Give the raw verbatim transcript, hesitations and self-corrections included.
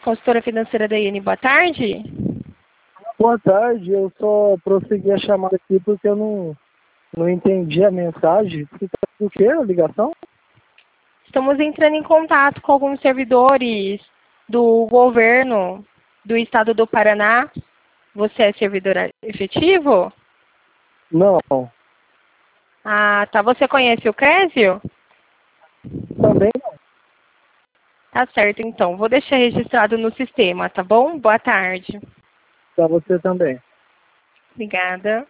consultora financeira da I N. Boa tarde. Boa tarde, eu só prossegui a chamada aqui porque eu não, não entendi a mensagem. Você tá do quê, a ligação? Estamos entrando em contato com alguns servidores do governo do estado do Paraná. Você é servidor efetivo? Não, Ah, tá. Você conhece o Crésio? também não. Tá certo, então. Vou deixar registrado no sistema, tá bom? Boa tarde. Para você também. Obrigada.